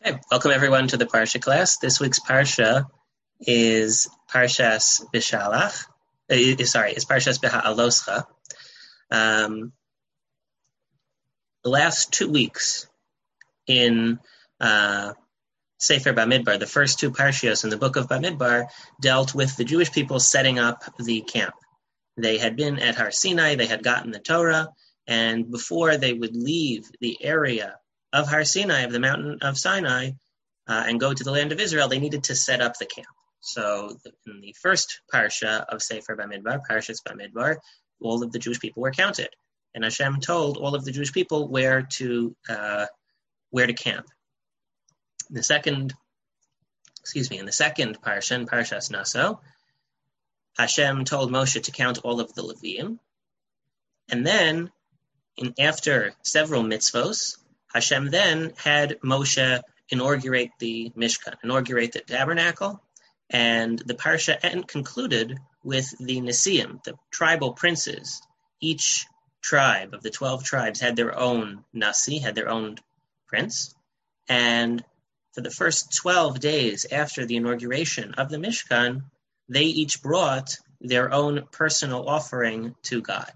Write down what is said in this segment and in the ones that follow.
Hey, welcome everyone to the Parsha class. This week's Parsha is Parshas Bishalach. Is Parshas Beha'aloscha. The last 2 weeks in Sefer Bamidbar, the first two Parshios in the book of Bamidbar, dealt with the Jewish people setting up the camp. They had been at Har Sinai, they had gotten the Torah, and before they would leave the area of Har Sinai, of the mountain of Sinai, and go to the land of Israel, they needed to set up the camp. So in the first parsha of Sefer Bamidbar, Parshas Bamidbar, all of the Jewish people were counted. And Hashem told all of the Jewish people where to camp. In the second parsha, in Parshas Naso, Hashem told Moshe to count all of the Leviim. And then, after several mitzvos, Hashem then had Moshe inaugurate the Mishkan, inaugurate the tabernacle, and the parsha concluded with the Nesiim, the tribal princes. Each tribe of the 12 tribes had their own Nasi, had their own prince, and for the first 12 days after the inauguration of the Mishkan, they each brought their own personal offering to God.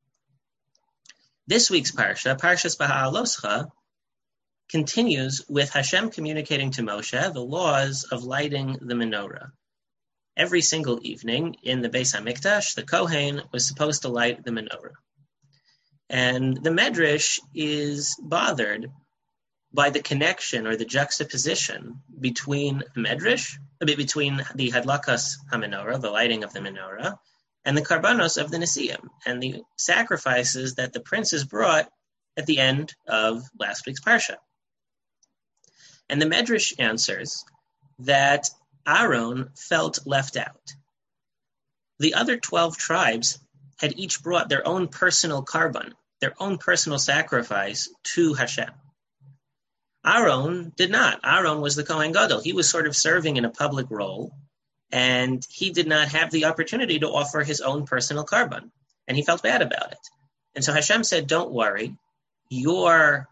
This week's parsha, Parshas Beha'aloscha, continues with Hashem communicating to Moshe the laws of lighting the menorah. Every single evening in the Beis HaMikdash, the Kohen was supposed to light the menorah. And the Medrash is bothered by the connection or the juxtaposition between the Hadlakas HaMenorah, the lighting of the menorah, and the Karbanos of the Nesiim, and the sacrifices that the princes brought at the end of last week's parsha. And the Medrash answers that Aaron felt left out. The other 12 tribes had each brought their own personal karban, their own personal sacrifice to Hashem. Aaron did not. Aaron was the Kohen Gadol. He was sort of serving in a public role, and he did not have the opportunity to offer his own personal karban, and he felt bad about it. And so Hashem said, don't worry, your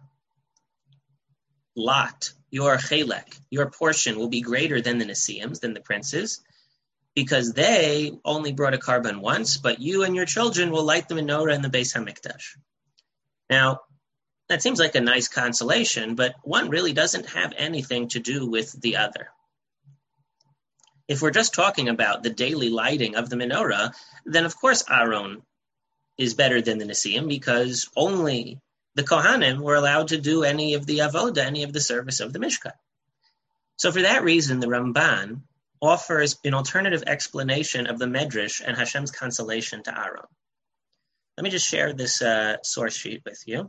lot, your chelek, your portion will be greater than the Nesiim's, than the princes, because they only brought a karban once, but you and your children will light the menorah in the Beis HaMikdash. Now, that seems like a nice consolation, but one really doesn't have anything to do with the other. If we're just talking about the daily lighting of the menorah, then of course Aaron is better than the Nesiim, because only the Kohanim were allowed to do any of the avoda, any of the service of the Mishkan. So for that reason, the Ramban offers an alternative explanation of the Medrash and Hashem's consolation to Aaron. Let me just share this source sheet with you.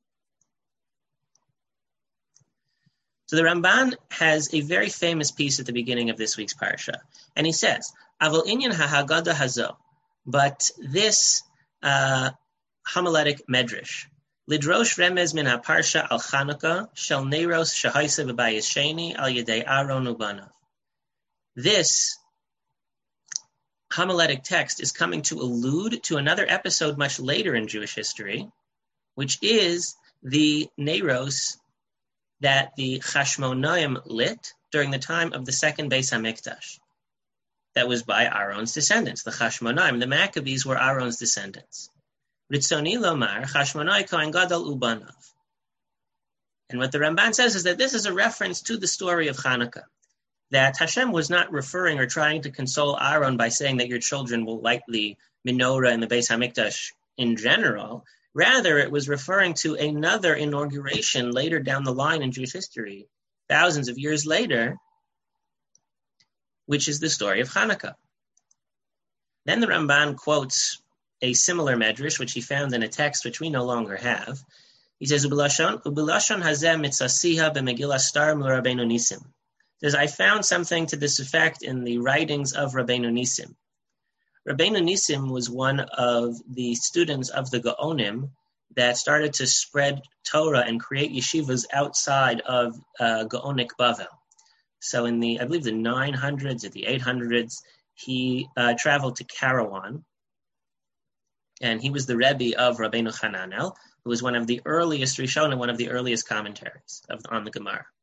So the Ramban has a very famous piece at the beginning of this week's parsha, and he says, "Avol inyan ha'haggadah hazo," but this homiletic medrash, lidrosh remez min ha'parsha al Chanukah shel neiros shehaisa b'bayis sheni al yedei Aaron ubanav. This homiletic text is coming to allude to another episode much later in Jewish history, which is the neiros that the Chashmonaim lit during the time of the second Beis HaMikdash. That was by Aaron's descendants, the Chashmonaim. The Maccabees were Aaron's descendants. Ritzoni lomar, Chashmonai Kohen Gadol ubanav. And what the Ramban says is that this is a reference to the story of Hanukkah, that Hashem was not referring or trying to console Aaron by saying that your children will light the menorah in the Beis HaMikdash in general. Rather, it was referring to another inauguration later down the line in Jewish history, thousands of years later, which is the story of Hanukkah. Then the Ramban quotes a similar medrash, which he found in a text which we no longer have. He says, "Ubilashon hazeh mitzasiha b'Megillah Star Rabbeinu Nisim." He says, I found something to this effect in the writings of Rabbeinu Nisim. Rabbeinu Nisim was one of the students of the Gaonim that started to spread Torah and create yeshivas outside of Gaonic Bavel. So in the 900s or the 800s, he traveled to Karawan, and he was the Rebbe of Rabbeinu Hananel, who was one of the earliest Rishonim, one of the earliest commentaries on the Gemara.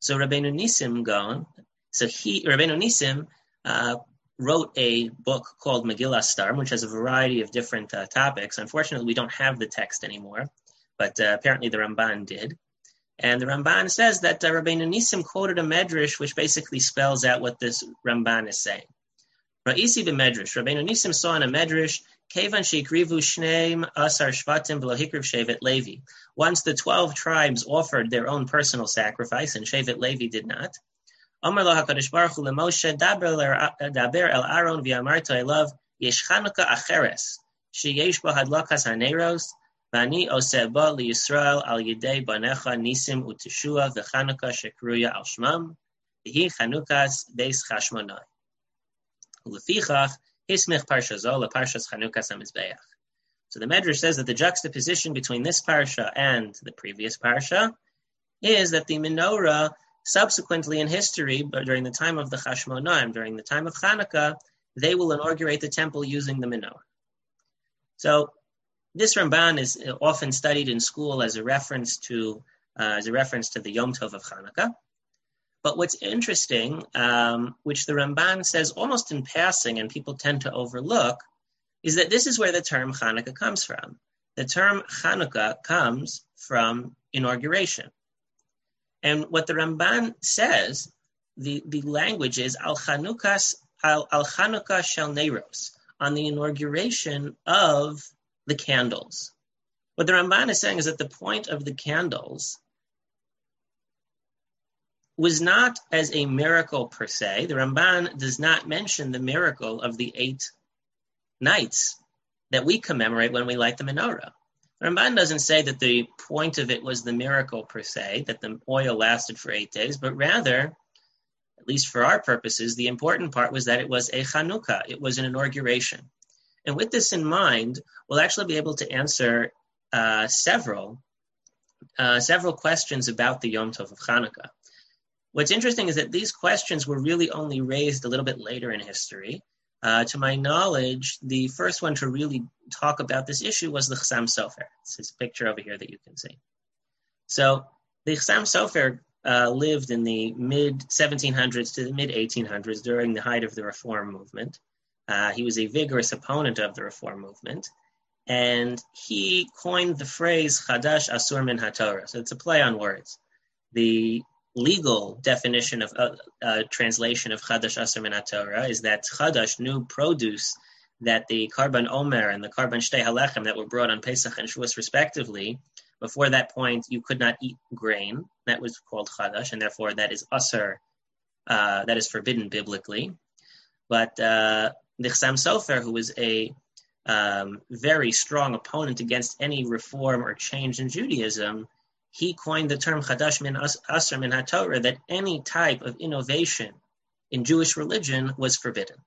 So Rabbeinu Nissim Rabbeinu Nissim wrote a book called Megillah Star, which has a variety of different topics. Unfortunately, we don't have the text anymore, but apparently the Ramban did. And the Ramban says that Rabbeinu Nissim quoted a medrash which basically spells out what this Ramban is saying. Ra'isi b'medrash. Rabbeinu Nissim saw in a medrash, Kevan sheikrivu shneim asar shvatim v'lo hikriv shevet Levi. Once the 12 tribes offered their own personal sacrifice, and Shevet Levi did not. Amar lo HaKadosh Baruch Hu leMoshe, daber el Aaron v'amarto elav, yesh Chanukah acheres, sheyesh bo hadlakas haneros, v'ani oseh bo liYisrael al yidei banecha nisim uteshua v'Chanukah shekruya al shmam, v'hi Chanukas beis Chashmonai. Ulefichach hismich parsha zo leparshas Chanukas hamizbeach. So the Medrash says that the juxtaposition between this parsha and the previous parsha is that the menorah subsequently in history, but during the time of the Chashmonaim, during the time of Chanukah, they will inaugurate the temple using the menorah. So this Ramban is often studied in school as a reference to the Yom Tov of Chanukah. But what's interesting, which the Ramban says almost in passing and people tend to overlook, is that this is where the term Chanukah comes from. The term Chanukah comes from inauguration. And what the Ramban says, the language is al Chanukah shel Neiros, on the inauguration of the candles. What the Ramban is saying is that the point of the candles was not as a miracle per se. The Ramban does not mention the miracle of the 8 nights that we commemorate when we light the menorah. The Ramban doesn't say that the point of it was the miracle per se, that the oil lasted for 8 days, but rather, at least for our purposes, the important part was that it was a Chanukah. It was an inauguration. And with this in mind, we'll actually be able to answer several questions about the Yom Tov of Chanukah. What's interesting is that these questions were really only raised a little bit later in history. To my knowledge, the first one to really talk about this issue was the Chassam Sofer. It's his picture over here that you can see. So the Chassam Sofer lived in the mid-1700s to the mid-1800s during the height of the Reform movement. He was a vigorous opponent of the Reform movement, and he coined the phrase Chadash Asur Min HaTorah. So it's a play on words. The legal definition of translation of Chadash Asur Min HaTorah is that Chadash, new produce, that the Karban Omer and the Karban Shtei Halechem that were brought on Pesach and Shavuos respectively, before that point you could not eat grain. That was called Chadash, and therefore that is Asur, that is forbidden biblically. But the Chassam Sofer, who was a very strong opponent against any reform or change in Judaism, he coined the term Chadash Min Asur Min HaTorah, that any type of innovation in Jewish religion was forbidden.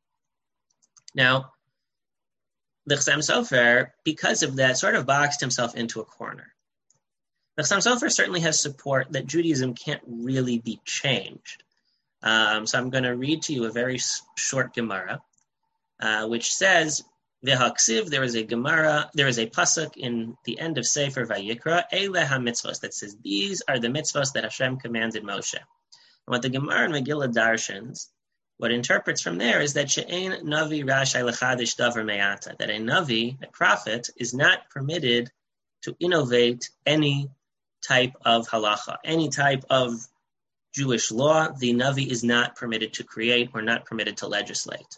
Now, the Chassam Sofer, because of that, sort of boxed himself into a corner. The Chassam Sofer certainly has support that Judaism can't really be changed. So I'm going to read to you a very short Gemara, which says, V'haksiv, there is a pasuk in the end of Sefer Vayikra, Eile ha-mitzvos, that says, these are the mitzvos that Hashem commanded Moshe. And what the Gemara in Megillah darshans, what interprets from there is that she'ein navi rashai lechadish davar me'ata, that a navi, a prophet, is not permitted to innovate any type of halacha, any type of Jewish law. The navi is not permitted to create or not permitted to legislate.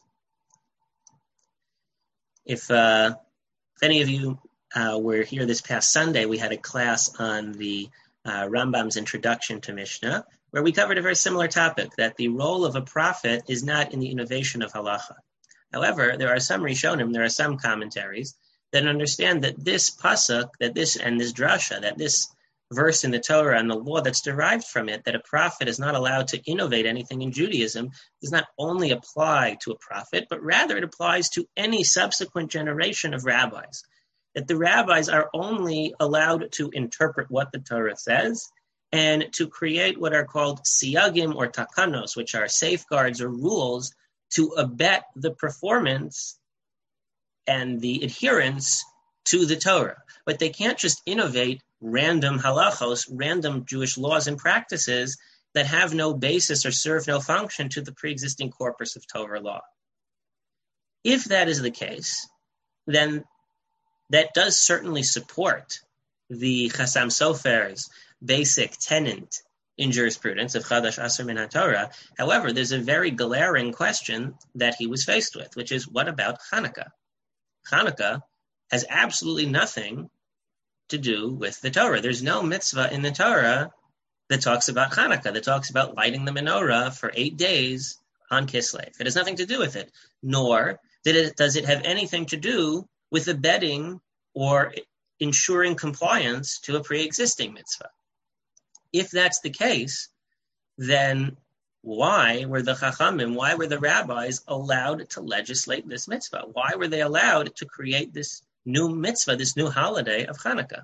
If any of you were here this past Sunday, we had a class on the Rambam's Introduction to Mishnah, where we covered a very similar topic, that the role of a prophet is not in the innovation of halacha. However, there are some Rishonim, there are some commentaries that understand that this pasuk, that this drasha, that this verse in the Torah and the law that's derived from it, that a prophet is not allowed to innovate anything in Judaism, does not only apply to a prophet, but rather it applies to any subsequent generation of rabbis. That the rabbis are only allowed to interpret what the Torah says and to create what are called siyagim or takanos, which are safeguards or rules to abet the performance and the adherence to the Torah. But they can't just innovate random halachos, random Jewish laws and practices that have no basis or serve no function to the pre-existing corpus of Torah law. If that is the case, then that does certainly support the Chassam Sofer's basic tenet in jurisprudence of Chadash Asur Min HaTorah. However, there's a very glaring question that he was faced with, which is, what about Hanukkah? Hanukkah has absolutely nothing to do with the Torah. There's no mitzvah in the Torah that talks about Hanukkah, that talks about lighting the menorah for 8 days on Kislev. It has nothing to do with it, nor does it have anything to do with abetting or ensuring compliance to a pre-existing mitzvah. If that's the case, then why were the Chachamim, why were the rabbis allowed to legislate this mitzvah? Why were they allowed to create this new mitzvah, this new holiday of Hanukkah?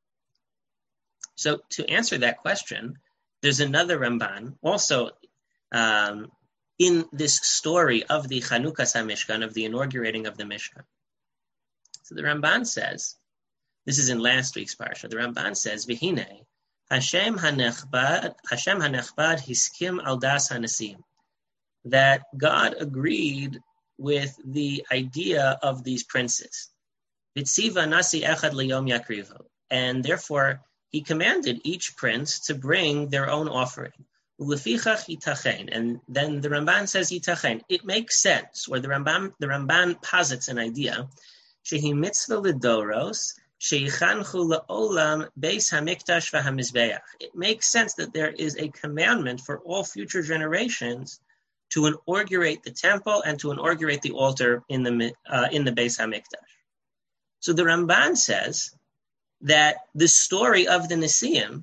So to answer that question, there's another Ramban, also in this story of the Chanukas HaMishkan, of the inaugurating of the Mishkan. So the Ramban says, this is in last week's parsha, the Ramban says, V'hine, Hashem hanechbad hiskim al das hanesim, that God agreed with the idea of these princes. Vitziva nasi echad liyom yakrivu, and therefore he commanded each prince to bring their own offering. Ulefichach yitachen, and then the Ramban says yitachen. It makes sense, or the Ramban posits an idea. Shehi mitzvah lidoros. It makes sense that there is a commandment for all future generations to inaugurate the temple and to inaugurate the altar in the Beis Hamikdash. So the Ramban says that the story of the Nesiim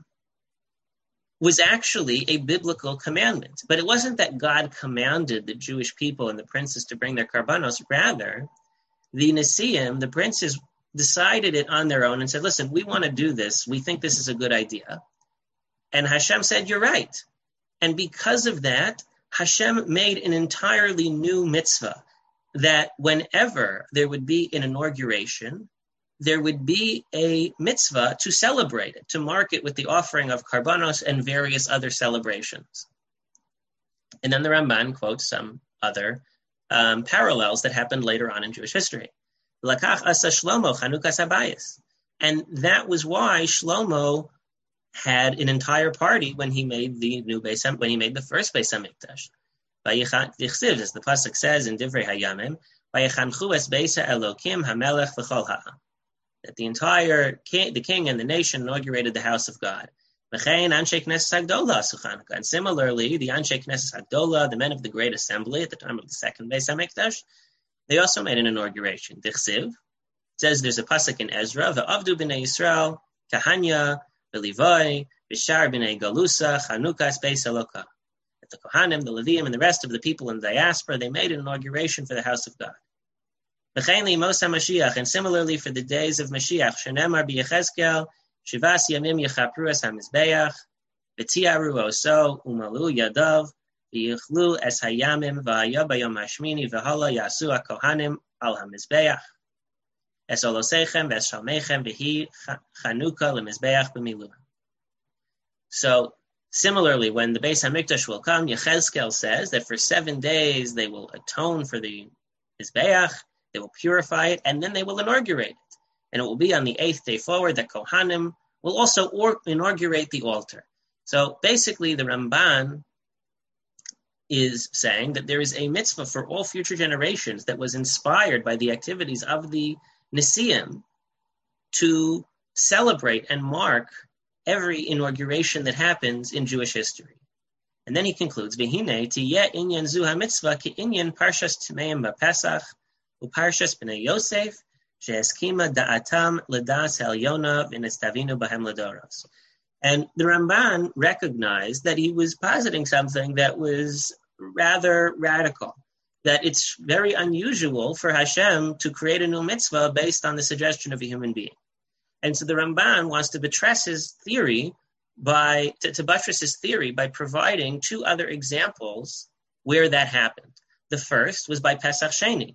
was actually a biblical commandment, but it wasn't that God commanded the Jewish people and the princes to bring their karbanos. Rather, the Nesiim, the princes, decided it on their own and said, listen, we want to do this. We think this is a good idea. And Hashem said, you're right. And because of that, Hashem made an entirely new mitzvah that whenever there would be an inauguration, there would be a mitzvah to celebrate it, to mark it with the offering of karbanos and various other celebrations. And then the Ramban quotes some other parallels that happened later on in Jewish history. Lakach asa Shlomo Chanukas Habayis, and that was why Shlomo had an entire party when he made the first Beis Hamikdash. V'yichsiv, as the pasuk says in Divrei Hayamim, v'yichanchu es Beis Elokim Hamelech v'chol ha'am, that the king and the nation inaugurated the house of God. V'chein Anshe Knesset Hagdola asu Chanukah, and similarly, the Anshe Knesset Hagdola, the men of the Great Assembly at the time of the second Beis Hamikdash, they also made an inauguration. Dichsiv says there's a pasuk in Ezra, V'avdu b'nei Yisrael, Kahanya, V'livoi, V'shar b'nei Galusa, Chanukas Beis Elokah. That the Kohanim, the Leviim, and the rest of the people in the diaspora, they made an inauguration for the house of God. V'chein li'mos HaMashiach, and similarly for the days of Mashiach, Shenemar b'Yechezkel, Shivas Yamim Yechapru es HaMizbeach, V'tiaru oso, Umalu Yadav, V'yichlu es hayamim v'haya bayom hashmini v'hala yasu ha-kohanim al ha-mizbeach es olosechem v'es shalmechem v'hi chanukah le-mizbeach b'milu. So, similarly, when the Beis HaMikdash will come, Yechezkel says that for 7 days they will atone for the mizbeach, they will purify it, and then they will inaugurate it. And it will be on the 8th day forward that Kohanim will also inaugurate the altar. So, basically, the Ramban is saying that there is a mitzvah for all future generations that was inspired by the activities of the Nesiim to celebrate and mark every inauguration that happens in Jewish history. And then he concludes, V'hine tiyeh inyan zu ha-mitzvah ki inyan parshas Timeim b'Pesach u'parshas b'nei Yosef she'eskima da'atam l'das ha'elyona v'nestavinu b'hem l'doros. And the Ramban recognized that he was positing something that was rather radical, that it's very unusual for Hashem to create a new mitzvah based on the suggestion of a human being. And so the Ramban wants to buttress his theory by providing 2 other examples where that happened. The first was by Pesach Sheni.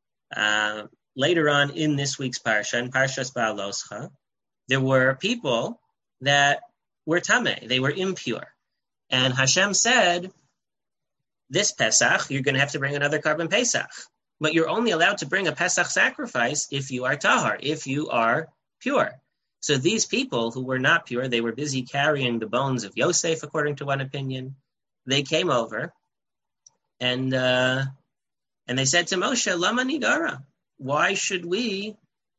Later on in this week's parsha, in Parshas Ba'aloscha, there were people that were tameh, they were impure. And Hashem said, this Pesach, you're going to have to bring another Karban Pesach. But you're only allowed to bring a Pesach sacrifice if you are tahar, if you are pure. So these people who were not pure, they were busy carrying the bones of Yosef, according to one opinion. They came over and they said to Moshe, Lama nigara, why should we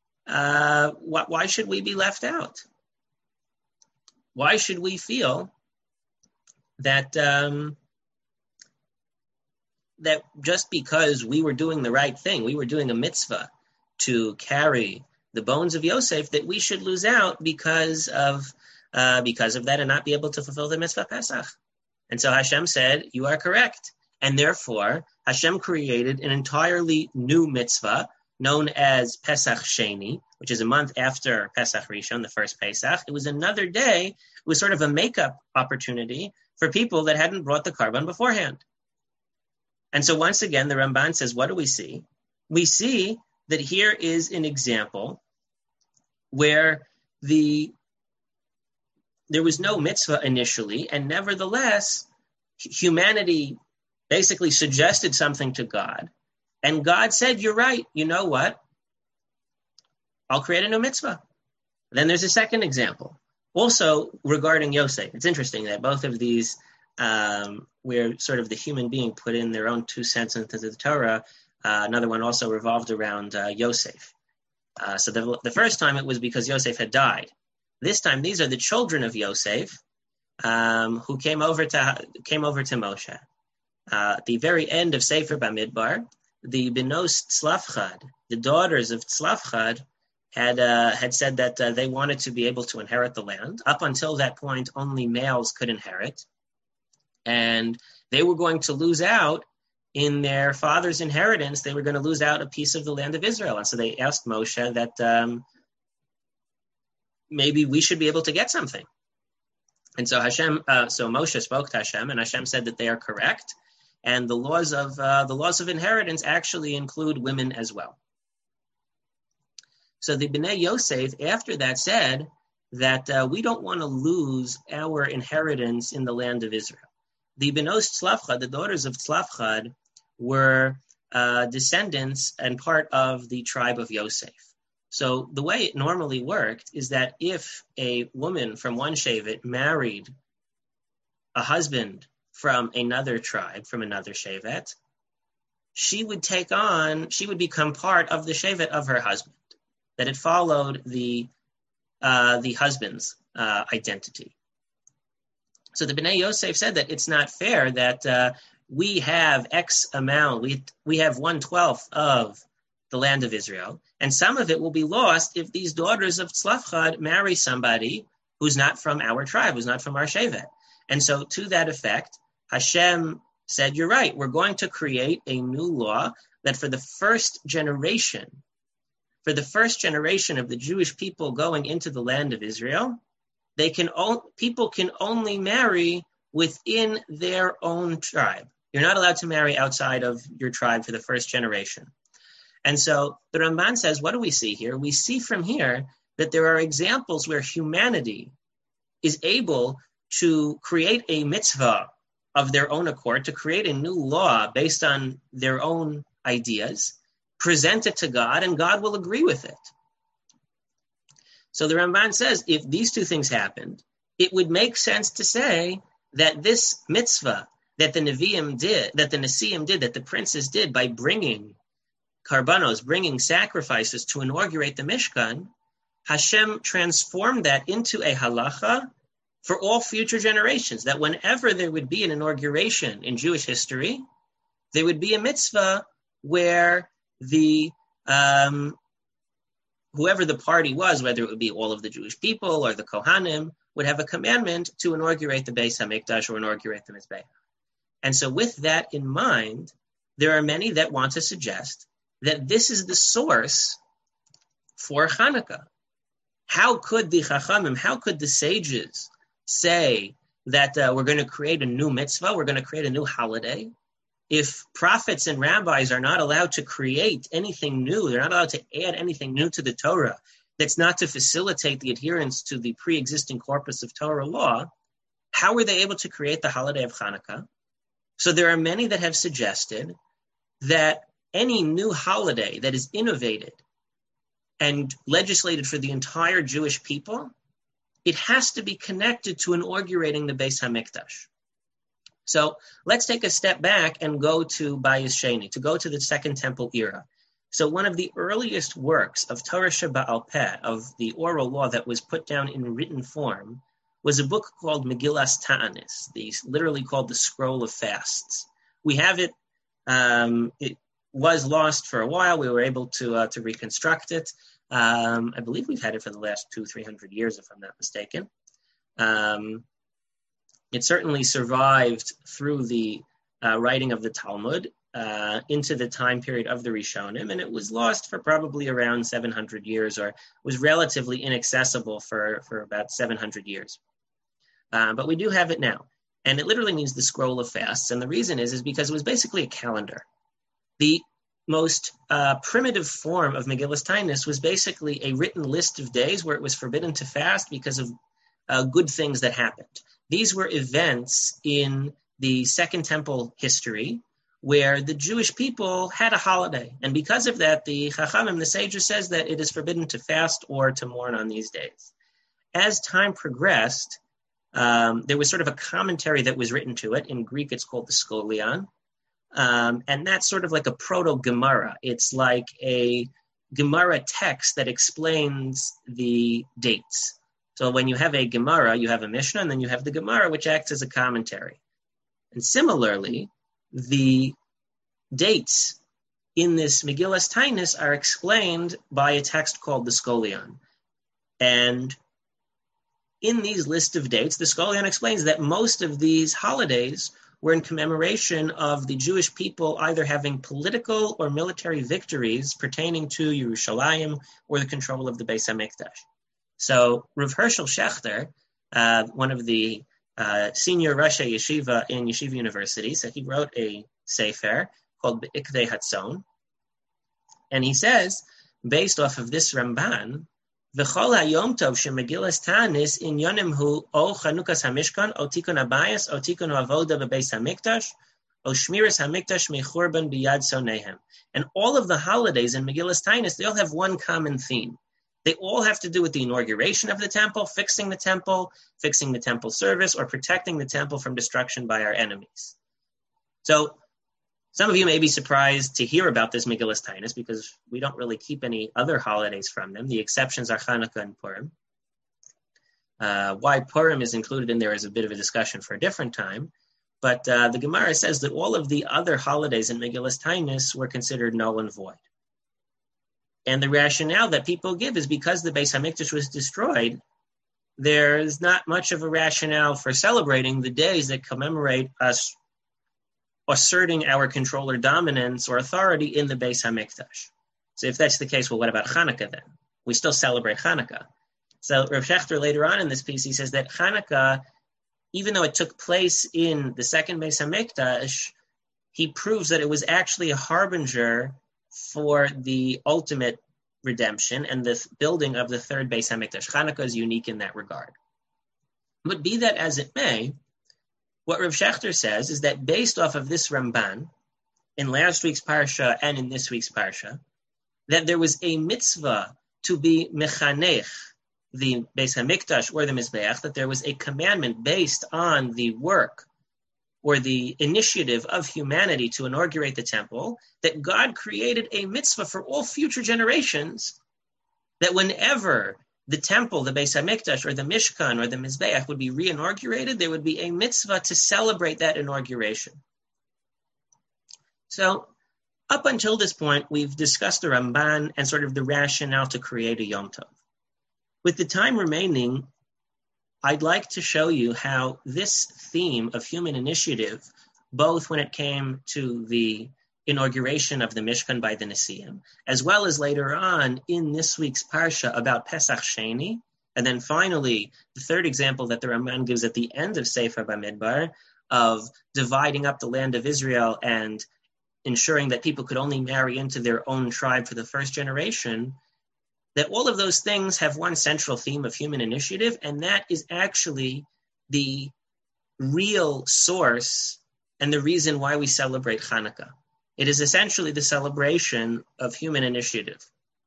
be left out? Why should we feel that that just because we were doing the right thing, we were doing a mitzvah to carry the bones of Yosef, that we should lose out because of that and not be able to fulfill the mitzvah Pesach? And so Hashem said, you are correct. And therefore, Hashem created an entirely new mitzvah known as Pesach Sheni, which is a month after Pesach Rishon, the first Pesach. It was another day. It was sort of a makeup opportunity for people that hadn't brought the Karban beforehand. And so once again, the Ramban says, what do we see? We see that here is an example where there was no mitzvah initially, and nevertheless, humanity basically suggested something to God. And God said, you're right. You know what? I'll create a new mitzvah. Then there's a second example. Also regarding Yosef. It's interesting that both of these, where sort of the human being put in their own 2 cents into the Torah, another one also revolved around Yosef. So the first time it was because Yosef had died. This time, these are the children of Yosef who came over to Moshe. At the very end of Sefer Bamidbar, the Benos Tzlafchad, the daughters of Tzlafchad, had said that they wanted to be able to inherit the land. Up until that point, only males could inherit. And they were going to lose out in their father's inheritance. They were going to lose out a piece of the land of Israel. And so they asked Moshe that maybe we should be able to get something. And so Moshe spoke to Hashem, and Hashem said that they are correct. And the laws of inheritance actually include women as well. So the Bnei Yosef, after that, said that we don't want to lose our inheritance in the land of Israel. The Benos Tzlafchad, the daughters of Tzlafchad, were descendants and part of the tribe of Yosef. So the way it normally worked is that if a woman from one shevet married a husband from another tribe, from another shevet, she would become part of the shevet of her husband, that it followed the husband's identity. So the Bnei Yosef said that it's not fair that we have X amount, we have 1/12 of the land of Israel, and some of it will be lost if these daughters of Tzlafchad marry somebody who's not from our tribe, who's not from our shevet. And so to that effect, Hashem said, you're right, we're going to create a new law that for the first generation of the Jewish people going into the land of Israel, people can only marry within their own tribe. You're not allowed to marry outside of your tribe for the first generation. And so the Ramban says, what do we see here? We see from here that there are examples where humanity is able to create a mitzvah of their own accord, to create a new law based on their own ideas, present it to God, and God will agree with it. So the Ramban says, if these two things happened, it would make sense to say that this mitzvah that the Nevi'im did, that the Nesiim did, that the princes did by bringing karbanos, bringing sacrifices to inaugurate the Mishkan, Hashem transformed that into a halacha for all future generations, that whenever there would be an inauguration in Jewish history, there would be a mitzvah where the whoever the party was, whether it would be all of the Jewish people or the Kohanim, would have a commandment to inaugurate the Beis HaMikdash or inaugurate the Mizbeach. And so with that in mind, there are many that want to suggest that this is the source for Hanukkah. How could the Chachamim, how could the sages say that we're going to create a new mitzvah, we're going to create a new holiday, if prophets and rabbis are not allowed to create anything new, they're not allowed to add anything new to the Torah that's not to facilitate the adherence to the pre-existing corpus of Torah law, How were they able to create the holiday of Hanukkah? So there are many that have suggested that any new holiday that is innovated and legislated for the entire Jewish people, it has to be connected to inaugurating the Beis HaMikdash. So let's take a step back and go to Bayis Sheni, to go to the Second Temple era. So one of the earliest works of Torah Sheba'al Peh, of the oral law that was put down in written form, was a book called Megillas Ta'anis, literally called the Scroll of Fasts. We have it. It was lost for a while. We were able to reconstruct it. I believe we've had it for the last 200-300 years, if I'm not mistaken. It certainly survived through the writing of the Talmud into the time period of the Rishonim, and it was lost for probably around 700 years, or was relatively inaccessible for about 700 years. But we do have it now, and it literally means the scroll of fasts, and the reason is because it was basically a calendar. The most primitive form of Megillas Taanis was basically a written list of days where it was forbidden to fast because of good things that happened. These were events in the Second Temple history where the Jewish people had a holiday. And because of that, the Chachamim, the sages, says that it is forbidden to fast or to mourn on these days. As time progressed, there was sort of a commentary that was written to it. In Greek, it's called the Scholion. And that's sort of like a proto-Gemara. It's like a Gemara text that explains the dates. So when you have a Gemara, you have a Mishnah, and then you have the Gemara, which acts as a commentary. And similarly, the dates in this Megillas Taanis are explained by a text called the Scholion. And in these list of dates, the Scholion explains that most of these holidays were in commemoration of the Jewish people either having political or military victories pertaining to Yerushalayim or the control of the Beis HaMikdash. So Rav Hershel Schachter, one of the senior Rashi Yeshiva in Yeshiva University, so he wrote a sefer called Be'ikvei Hatzon, and he says, based off of this Ramban, V'chol hayom tov shemegillas Taanis inyonim hu o Chanukas Hamishkan o Tikun Habayis o Tikun Avoda beBeis Hamikdash o Shmiras Hamikdash mechurban biyad sonehem. And all of the holidays in Megillas Taanis, they all have one common theme. They all have to do with the inauguration of the temple, fixing the temple service, or protecting the temple from destruction by our enemies. So some of you may be surprised to hear about this Megillas Taanis because we don't really keep any other holidays from them. The exceptions are Hanukkah and Purim. Why Purim is included in there is a bit of a discussion for a different time. But the Gemara says that all of the other holidays in Megillas Taanis were considered null and void. And the rationale that people give is because the Beis HaMikdash was destroyed, there's not much of a rationale for celebrating the days that commemorate us asserting our control or dominance or authority in the Beis HaMikdash. So if that's the case, well, what about Hanukkah then? We still celebrate Hanukkah. So Rav Schachter later on in this piece, he says that Hanukkah, even though it took place in the second Beis HaMikdash, he proves that it was actually a harbinger for the ultimate redemption and the building of the third Beis HaMikdash. Hanukkah is unique in that regard. But be that as it may, what Rav Schachter says is that based off of this Ramban, in last week's Parsha and in this week's Parsha, that there was a mitzvah to be mechanech, the Beis HaMikdash or the Mizbeach, that there was a commandment based on the work or the initiative of humanity to inaugurate the temple, that God created a mitzvah for all future generations, that whenever the temple, the Beis HaMikdash, or the Mishkan, or the Mizbeach would be re-inaugurated, there would be a mitzvah to celebrate that inauguration. So, up until this point, we've discussed the Ramban and sort of the rationale to create a Yom Tov. With the time remaining, I'd like to show you how this theme of human initiative, both when it came to the inauguration of the Mishkan by the Nesiim, as well as later on in this week's Parsha about Pesach Sheni, and then finally, the third example that the Ramban gives at the end of Sefer Bamidbar, of dividing up the land of Israel and ensuring that people could only marry into their own tribe for the first generation, that all of those things have one central theme of human initiative, and that is actually the real source and the reason why we celebrate Hanukkah. It is essentially the celebration of human initiative.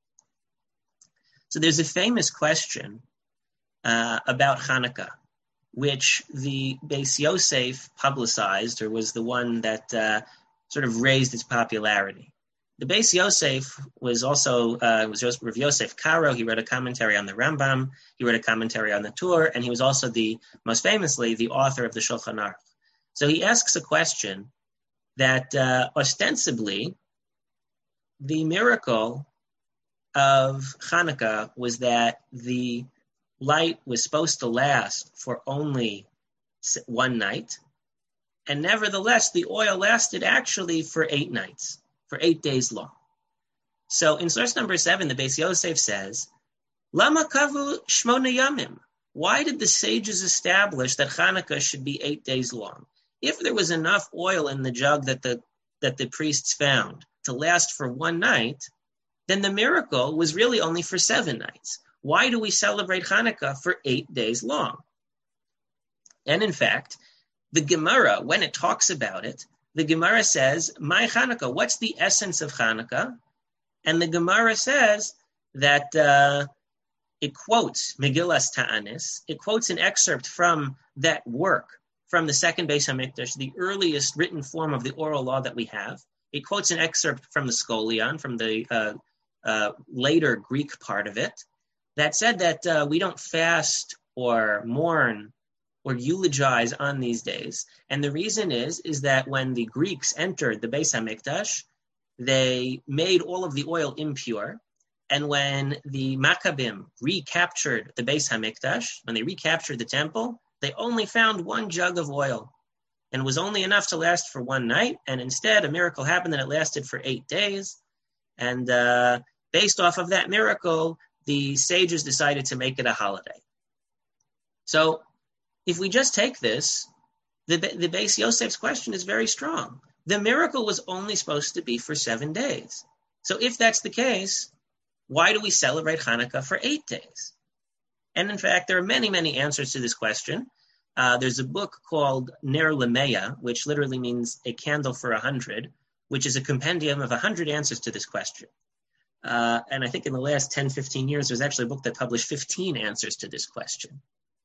So there's a famous question about Hanukkah, which the Beis Yosef publicized, or was the one that sort of raised its popularity. The Beis Yosef was also Rav Yosef Karo. He wrote a commentary on the Rambam. He wrote a commentary on the Tur, and he was also most famously, the author of the Shulchan Aruch. So he asks a question that ostensibly the miracle of Hanukkah was that the light was supposed to last for only one night, and nevertheless the oil lasted actually for 8 nights, for 8 days long. So in source number 7, the Beis Yosef says, Lama kavu shmona yamim. Why did the sages establish that Hanukkah should be 8 days long? If there was enough oil in the jug that the priests found to last for one night, then the miracle was really only for 7 nights. Why do we celebrate Hanukkah for 8 days long? And in fact, the Gemara, when it talks about it, the Gemara says, My Hanukkah, what's the essence of Hanukkah? And the Gemara says that it quotes Megillas Ta'anis, it quotes an excerpt from that work, from the second Beis HaMikdash, the earliest written form of the oral law that we have. It quotes an excerpt from the Scholion, from the later Greek part of it, that said that we don't fast or mourn or eulogize on these days. And the reason is that when the Greeks entered the Beis HaMikdash, they made all of the oil impure. And when the Maccabim recaptured the Beis HaMikdash, when they recaptured the temple, they only found one jug of oil, and it was only enough to last for one night. And instead, a miracle happened that it lasted for 8 days. And based off of that miracle, the sages decided to make it a holiday. So if we just take this, the Beis Yosef's question is very strong. The miracle was only supposed to be for 7 days. So if that's the case, why do we celebrate Hanukkah for 8 days? And in fact, there are many, many answers to this question. There's a book called Ner L'Meya, which literally means a candle for 100, which is a compendium of 100 answers to this question. And I think in the last 10, 15 years, there's actually a book that published 15 answers to this question.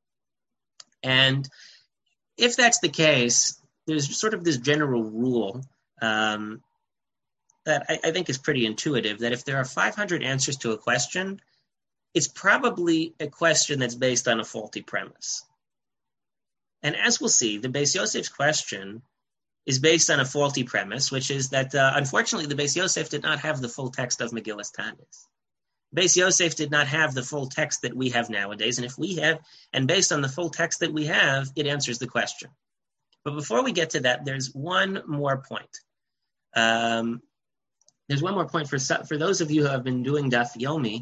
And if that's the case, there's sort of this general rule that I think is pretty intuitive, that if there are 500 answers to a question, it's probably a question that's based on a faulty premise. And as we'll see, the Beis Yosef's question is based on a faulty premise, which is that, unfortunately, the Beis Yosef did not have the full text of Megillas Tanis. Beis Yosef did not have the full text that we have nowadays, and if we have, and based on the full text that we have, it answers the question. But before we get to that, there's one more point. There's one more point for those of you who have been doing Daf Yomi.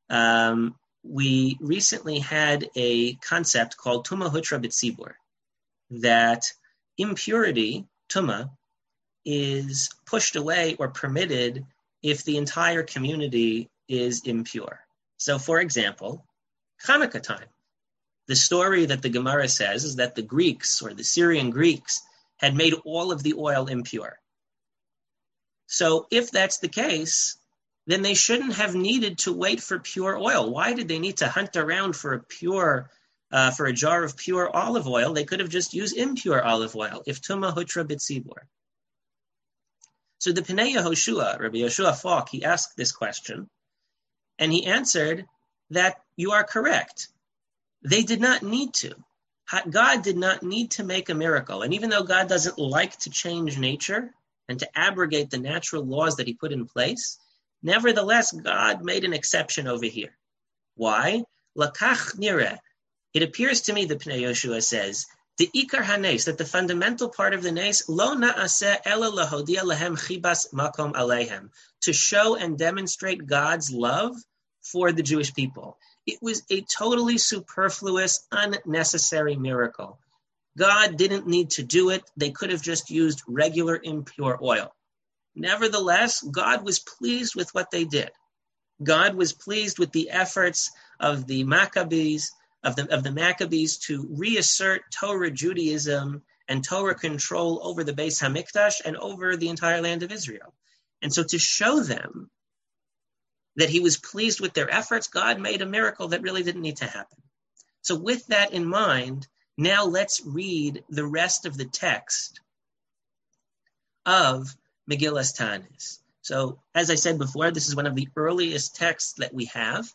We recently had a concept called Tuma Hutra B'Tzibur, that impurity, Tuma, is pushed away or permitted if the entire community is impure. So, for example, Hanukkah time. The story that the Gemara says is that the Greeks, or the Syrian Greeks, had made all of the oil impure. So if that's the case, then they shouldn't have needed to wait for pure oil. Why did they need to hunt around for a jar of pure olive oil? They could have just used impure olive oil, if Tuma Hutra B'Tzibur. So the Pnei Yehoshua, Rabbi Yehoshua Falk, he asked this question, and he answered that you are correct. They did not need to. God did not need to make a miracle. And even though God doesn't like to change nature and to abrogate the natural laws that he put in place, nevertheless, God made an exception over here. Why? Lakach nireh. It appears to me, the Pnei Yehoshua says, the ikar hanes, that the fundamental part of the nes, lo na'aseh ela lahodia lahem chibas makom alehem, to show and demonstrate God's love for the Jewish people. It was a totally superfluous, unnecessary miracle. God didn't need to do it. They could have just used regular impure oil. Nevertheless, God was pleased with what they did. God was pleased with the efforts of the Maccabees, of the Maccabees to reassert Torah Judaism and Torah control over the Beis Hamikdash and over the entire land of Israel. And so to show them that he was pleased with their efforts, God made a miracle that really didn't need to happen. So with that in mind, now let's read the rest of the text of Megillas Tanis. So as I said before, this is one of the earliest texts that we have.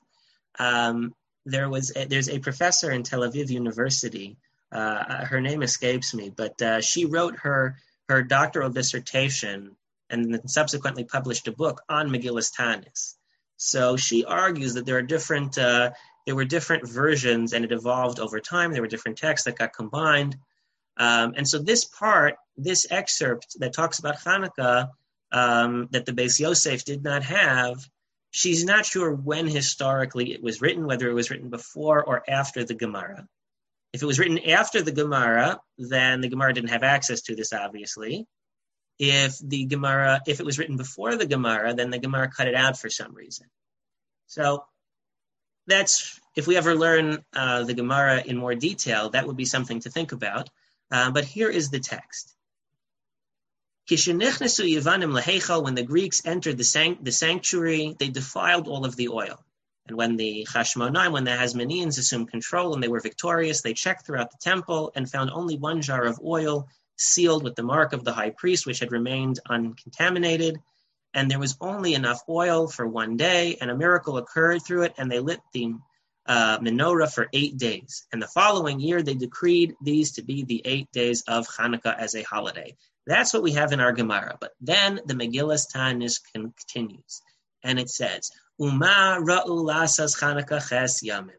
There's a professor in Tel Aviv University, her name escapes me, but she wrote her doctoral dissertation and then subsequently published a book on Megillas Tanis. So she argues that there were different versions and it evolved over time. There were different texts that got combined. And so this excerpt that talks about Hanukkah, that the Beis Yosef did not have, she's not sure when historically it was written, whether it was written before or after the Gemara. If it was written after the Gemara, then the Gemara didn't have access to this, obviously. If it was written before the Gemara, then the Gemara cut it out for some reason. So that's, if we ever learn the Gemara in more detail, that would be something to think about. But here is the text. When the Greeks entered the sanctuary, they defiled all of the oil. And when the Hashmonaim, when the Hasmoneans assumed control and they were victorious, they checked throughout the temple and found only one jar of oil sealed with the mark of the high priest, which had remained uncontaminated. And there was only enough oil for one day, and a miracle occurred through it, and they lit the menorah for 8 days. And the following year, they decreed these to be the 8 days of Hanukkah as a holiday. That's what we have in our Gemara. But then the Megillas Tanis continues, and it says, Uma ra'u lasas Hanukkah ches yamim.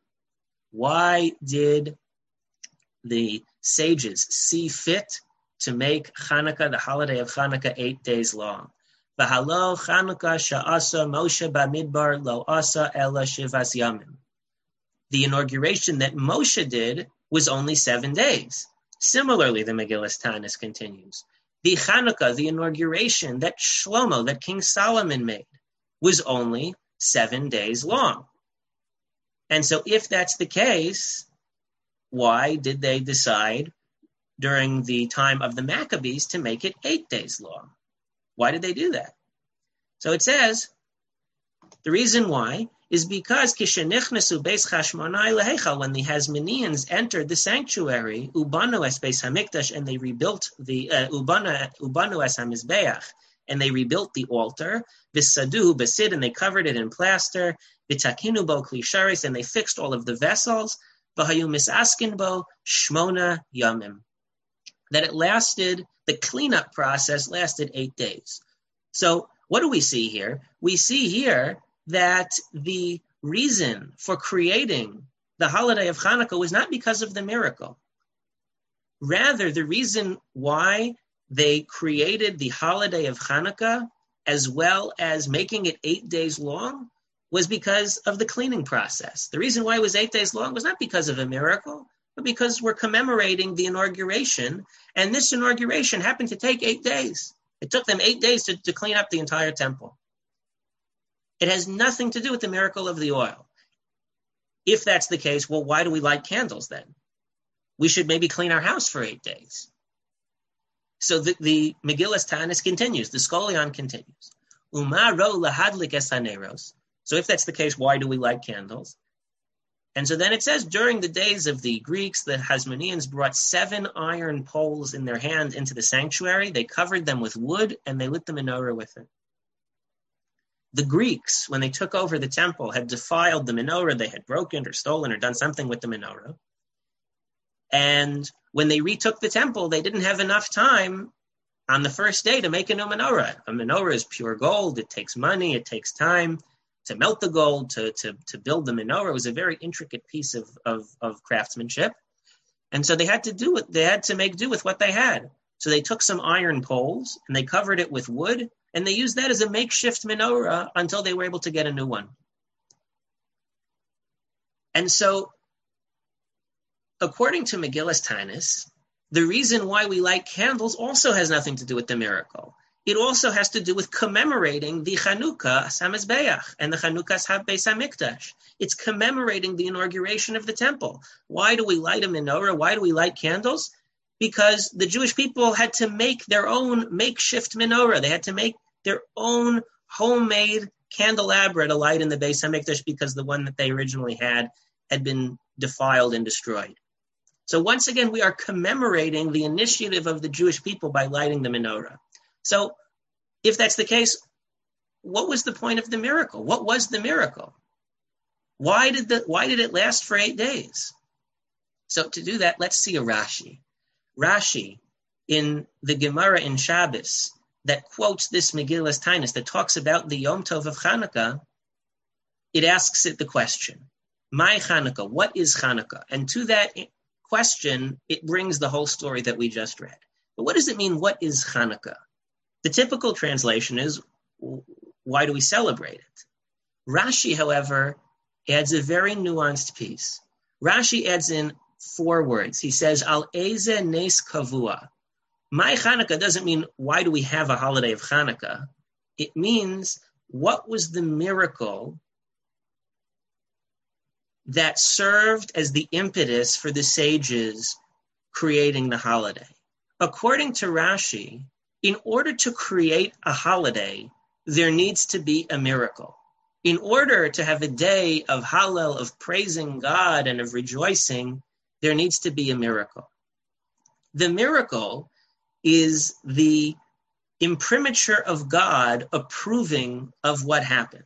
Why did the sages see fit to make Hanukkah, the holiday of Hanukkah, 8 days long? V'halo Hanukkah sha'asa Moshe b'midbar lo asa ela shivas yamim. The inauguration that Moshe did was only 7 days. Similarly, the Megillas Tanis continues. The Hanukkah, the inauguration that Shlomo, that King Solomon made, was only 7 days long. And so if that's the case, why did they decide during the time of the Maccabees to make it 8 days long? Why did they do that? So it says, the reason why is because Kishenichnesu Beis Chashmonai Lehechal, when the Hasmoneans entered the sanctuary, Ubanu es Beis Hamikdash, and they rebuilt the Ubanu es Hamizbeach, and they rebuilt the altar, V'sadu Besid, and they covered it in plaster, V'takinu bo Kli Sharis, and they fixed all of the vessels, V'hayu Misaskin bo Shmona Yamim. That it lasted, the cleanup process lasted 8 days. So what do we see here? We see here that the reason for creating the holiday of Hanukkah was not because of the miracle. Rather, the reason why they created the holiday of Hanukkah, as well as making it 8 days long, was because of the cleaning process. The reason why it was 8 days long was not because of a miracle, but because we're commemorating the inauguration, and this inauguration happened to take 8 days. It took them 8 days to clean up the entire temple. It has nothing to do with the miracle of the oil. If that's the case, well, why do we light candles then? We should maybe clean our house for 8 days. So the Megillas Tanis continues, the Skolion continues. Uma ro lahadlik es haneros. So if that's the case, why do we light candles? And so then it says, during the days of the Greeks, the Hasmoneans brought 7 iron poles in their hand into the sanctuary. They covered them with wood, and they lit the menorah with it. The Greeks, when they took over the temple, had defiled the menorah. They had broken or stolen or done something with the menorah. And when they retook the temple, they didn't have enough time on the first day to make a new menorah. A menorah is pure gold. It takes money. It takes time to melt the gold, to build the menorah. It was a very intricate piece of craftsmanship. And so they had to do it. They had to make do with what they had. So they took some iron poles and they covered it with wood, and they used that as a makeshift menorah until they were able to get a new one. And so, according to Megillas Tanis, the reason why we light candles also has nothing to do with the miracle. it also has to do with commemorating the Chanukah HaMizbeach and the Chanukah Beis HaMikdash. It's commemorating the inauguration of the temple. Why do we light a menorah? Why do we light candles? Because the Jewish people had to make their own makeshift menorah. They had to make their own homemade candelabra to light in the Beis HaMikdash because the one that they originally had been defiled and destroyed. So once again, we are commemorating the initiative of the Jewish people by lighting the menorah. So if that's the case, what was the point of the miracle? What was the miracle? Why did it last for 8 days? So to do that, let's see a Rashi. Rashi in the Gemara in Shabbos that quotes this Megillas Tainus that talks about the Yom Tov of Chanukah, it asks it the question, my Chanukah, what is Chanukah? And to that question, it brings the whole story that we just read. But what does it mean, what is Chanukah? The typical translation is, why do we celebrate it? Rashi, however, adds a very nuanced piece. Rashi adds in 4 words. He says, Al eze nes kavua. My Chanukah doesn't mean, why do we have a holiday of Chanukah? It means, what was the miracle that served as the impetus for the sages creating the holiday? According to Rashi, in order to create a holiday, there needs to be a miracle. In order to have a day of Hallel, of praising God and of rejoicing, there needs to be a miracle. The miracle is the imprimatur of God approving of what happened.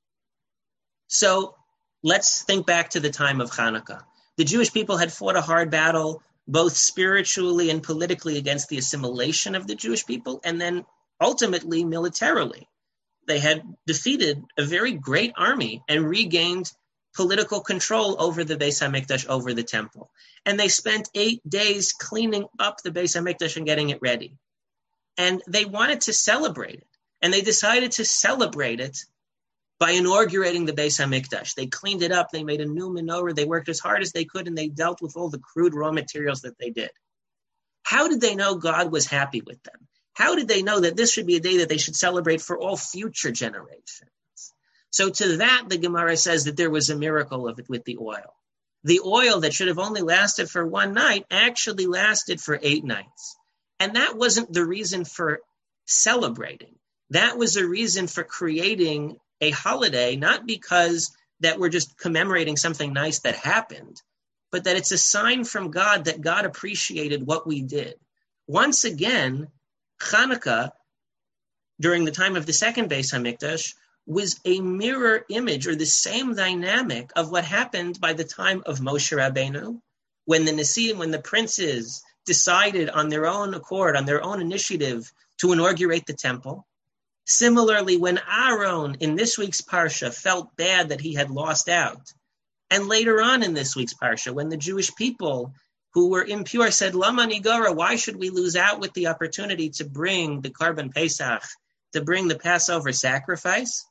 So let's think back to the time of Chanukah. The Jewish people had fought a hard battle, both spiritually and politically, against the assimilation of the Jewish people, and then ultimately militarily. They had defeated a very great army and regained political control over the Beis HaMikdash, over the temple. And they spent 8 days cleaning up the Beis HaMikdash and getting it ready. And they wanted to celebrate it. And they decided to celebrate it by inaugurating the Beis HaMikdash. They cleaned it up, they made a new menorah, they worked as hard as they could, and they dealt with all the crude raw materials that they did. How did they know God was happy with them? How did they know that this should be a day that they should celebrate for all future generations? So to that, the Gemara says that there was a miracle of it with the oil. The oil that should have only lasted for 1 night actually lasted for 8 nights. And that wasn't the reason for celebrating. That was a reason for creating a holiday, not because that we're just commemorating something nice that happened, but that it's a sign from God that God appreciated what we did. Once again, Chanukah, during the time of the second Beis HaMikdash, was a mirror image or the same dynamic of what happened by the time of Moshe Rabbeinu, when the Nesiim, when the princes decided on their own accord, on their own initiative to inaugurate the temple. Similarly, when Aaron in this week's Parsha felt bad that he had lost out, and later on in this week's Parsha, when the Jewish people who were impure said, Lama Nigara, why should we lose out with the opportunity to bring the Karban Pesach, to bring the Passover sacrifice?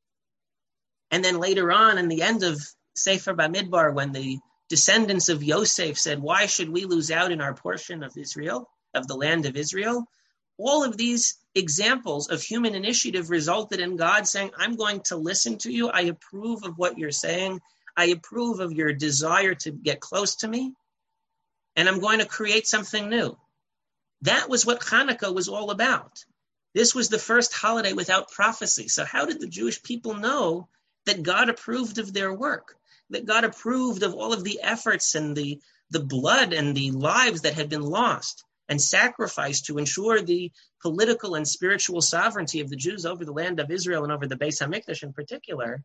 And then later on, in the end of Sefer Bamidbar, when the descendants of Yosef said, why should we lose out in our portion of Israel, of the land of Israel? All of these examples of human initiative resulted in God saying, I'm going to listen to you. I approve of what you're saying. I approve of your desire to get close to me. And I'm going to create something new. That was what Hanukkah was all about. This was the first holiday without prophecy. So how did the Jewish people know that God approved of their work? That God approved of all of the efforts and the blood and the lives that had been lost and sacrificed to ensure the political and spiritual sovereignty of the Jews over the land of Israel and over the Beis HaMikdash in particular.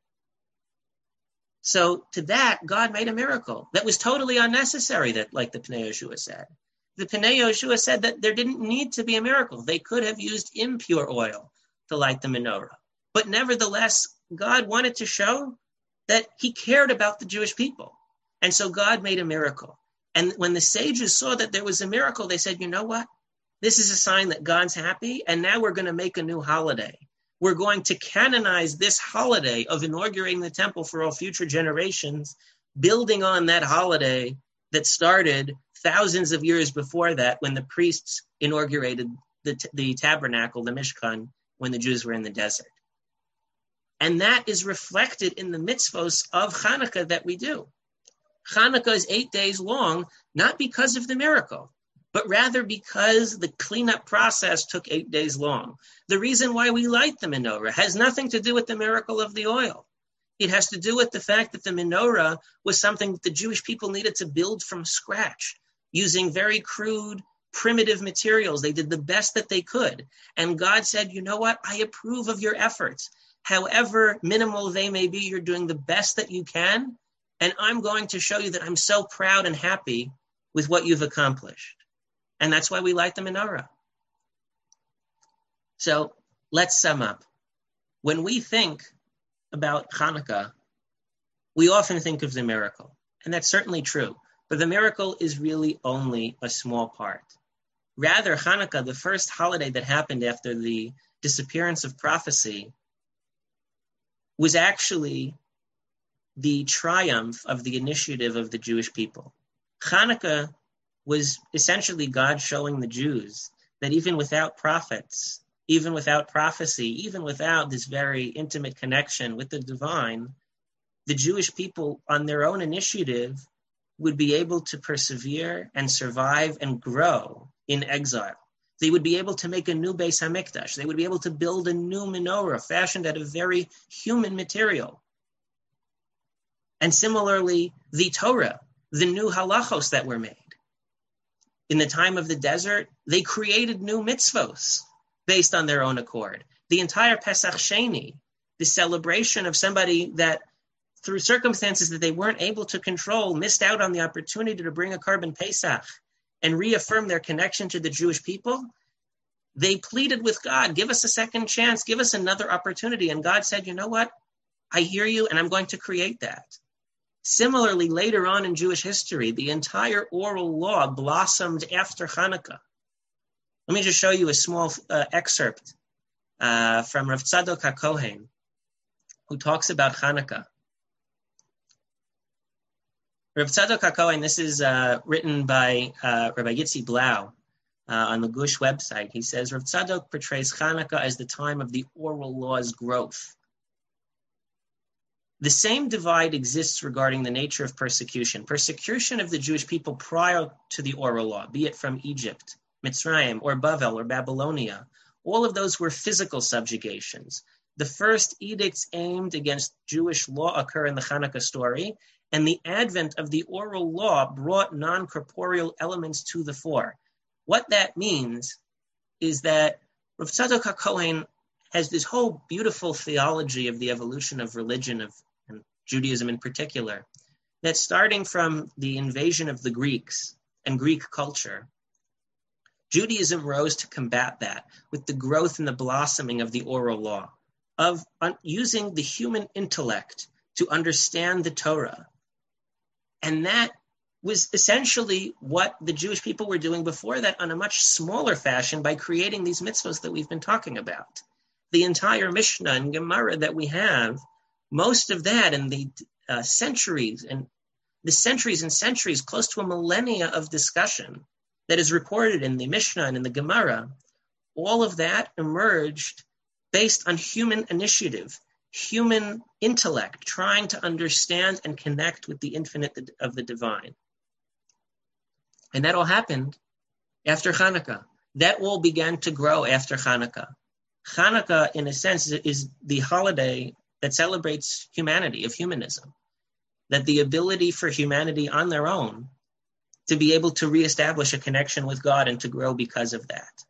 So to that, God made a miracle that was totally unnecessary, that, like the Pnei Yehoshua said. The Pnei Yehoshua said that there didn't need to be a miracle. They could have used impure oil to light the menorah. But nevertheless, God wanted to show that he cared about the Jewish people. And so God made a miracle. And when the sages saw that there was a miracle, they said, you know what? This is a sign that God's happy, and now we're going to make a new holiday. We're going to canonize this holiday of inaugurating the temple for all future generations, building on that holiday that started thousands of years before that when the priests inaugurated the tabernacle, the Mishkan, when the Jews were in the desert. And that is reflected in the mitzvos of Hanukkah that we do. Hanukkah is 8 days long, not because of the miracle, but rather because the cleanup process took 8 days long. The reason why we light the menorah has nothing to do with the miracle of the oil. It has to do with the fact that the menorah was something that the Jewish people needed to build from scratch, using very crude, primitive materials. They did the best that they could. And God said, you know what? I approve of your efforts. However minimal they may be, you're doing the best that you can. And I'm going to show you that I'm so proud and happy with what you've accomplished. And that's why we light the menorah. So let's sum up. When we think about Hanukkah, we often think of the miracle. And that's certainly true. But the miracle is really only a small part. Rather, Hanukkah, the first holiday that happened after the disappearance of prophecy, was actually the triumph of the initiative of the Jewish people. Hanukkah was essentially God showing the Jews that even without prophets, even without prophecy, even without this very intimate connection with the divine, the Jewish people on their own initiative would be able to persevere and survive and grow in exile. They would be able to make a new Beis HaMikdash. They would be able to build a new menorah fashioned out of very human material. And similarly, the Torah, the new halachos that were made. In the time of the desert, they created new mitzvos based on their own accord. The entire Pesach Sheni, the celebration of somebody that through circumstances that they weren't able to control, missed out on the opportunity to bring a Korban Pesach and reaffirm their connection to the Jewish people, they pleaded with God, give us a second chance, give us another opportunity. And God said, you know what? I hear you, and I'm going to create that. Similarly, later on in Jewish history, the entire oral law blossomed after Hanukkah. Let me just show you a small excerpt from Rav Tzadok HaKohen, who talks about Hanukkah. Rav Tzadok HaKohen, this is written by Rabbi Yitzi Blau on the Gush website. He says, Rav Tzadok portrays Hanukkah as the time of the oral law's growth. The same divide exists regarding the nature of persecution. Persecution of the Jewish people prior to the oral law, be it from Egypt, Mitzrayim, or Bavel, or Babylonia, all of those were physical subjugations. The first edicts aimed against Jewish law occur in the Hanukkah story, and the advent of the oral law brought non-corporeal elements to the fore. What that means is that Rav Tzadok HaKohen has this whole beautiful theology of the evolution of religion, and Judaism in particular, that starting from the invasion of the Greeks and Greek culture, Judaism rose to combat that with the growth and the blossoming of the oral law, of using the human intellect to understand the Torah. And that was essentially what the Jewish people were doing before that on a much smaller fashion by creating these mitzvahs that we've been talking about. The entire Mishnah and Gemara that we have, most of that in the centuries and centuries, close to a millennia of discussion that is recorded in the Mishnah and in the Gemara, all of that emerged based on human initiative, human intellect, trying to understand and connect with the infinite of the divine. And that all happened after Hanukkah. That all began to grow after Hanukkah. Hanukkah, in a sense, is the holiday that celebrates humanity, of humanism. That the ability for humanity on their own to be able to reestablish a connection with God and to grow because of that.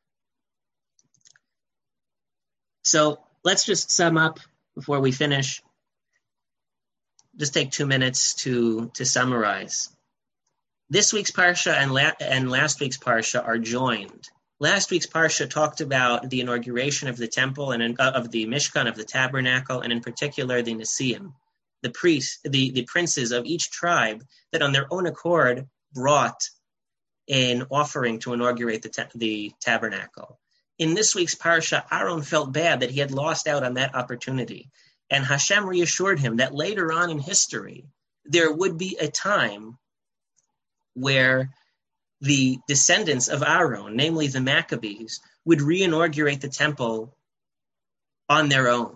So let's just sum up before we finish. Just take 2 minutes to summarize. This week's Parsha and last week's Parsha are joined. Last week's Parsha talked about the inauguration of the temple and of the Mishkan, of the tabernacle, and in particular the Nesiim, the priests, the princes of each tribe that on their own accord brought an offering to inaugurate the tabernacle. In this week's Parsha, Aaron felt bad that he had lost out on that opportunity. And Hashem reassured him that later on in history, there would be a time where the descendants of Aaron, namely the Maccabees, would re-inaugurate the temple on their own.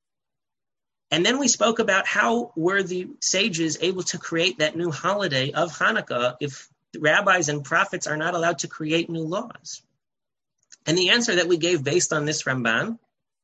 And then we spoke about how were the sages able to create that new holiday of Hanukkah if rabbis and prophets are not allowed to create new laws. And the answer that we gave based on this Ramban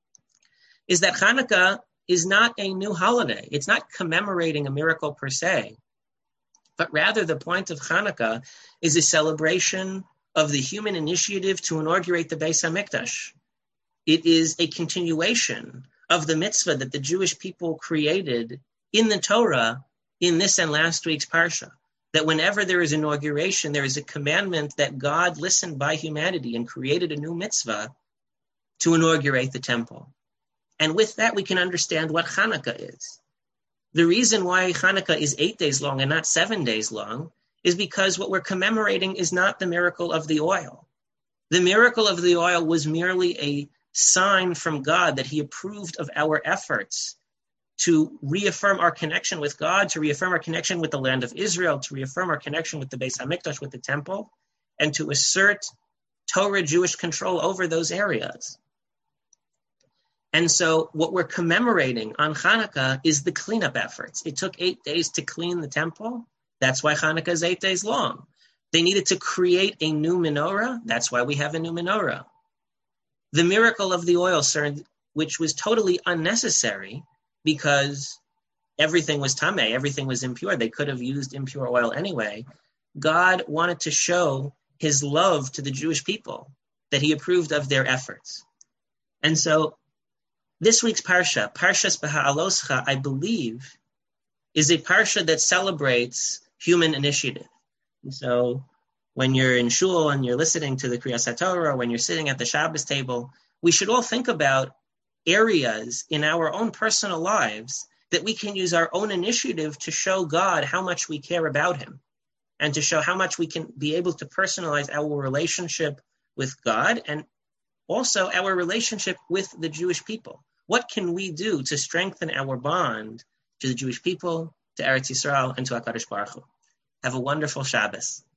is that Hanukkah is not a new holiday. It's not commemorating a miracle per se, but rather the point of Hanukkah is a celebration of the human initiative to inaugurate the Beis HaMikdash. It is a continuation of the mitzvah that the Jewish people created in the Torah in this and last week's Parsha, that whenever there is inauguration, there is a commandment that God listened by humanity and created a new mitzvah to inaugurate the temple. And with that, we can understand what Hanukkah is. The reason why Hanukkah is 8 days long and not 7 days long is because what we're commemorating is not the miracle of the oil. The miracle of the oil was merely a sign from God that he approved of our efforts to reaffirm our connection with God, to reaffirm our connection with the land of Israel, to reaffirm our connection with the Beis HaMikdash, with the temple, and to assert Torah Jewish control over those areas. And so what we're commemorating on Hanukkah is the cleanup efforts. It took 8 days to clean the temple. That's why Hanukkah is 8 days long. They needed to create a new menorah. That's why we have a new menorah. The miracle of the oil, which was totally unnecessary because everything was tameh, everything was impure. They could have used impure oil anyway. God wanted to show his love to the Jewish people, that he approved of their efforts. And so this week's Parsha, Parshas Beha'aloscha, I believe, is a Parsha that celebrates human initiative. And so when you're in shul and you're listening to the Kriyas HaTorah, or when you're sitting at the Shabbos table, we should all think about areas in our own personal lives that we can use our own initiative to show God how much we care about him and to show how much we can be able to personalize our relationship with God and also our relationship with the Jewish people. What can we do to strengthen our bond to the Jewish people, to Eretz Yisrael, and to HaKadosh Baruch Hu? Have a wonderful Shabbos.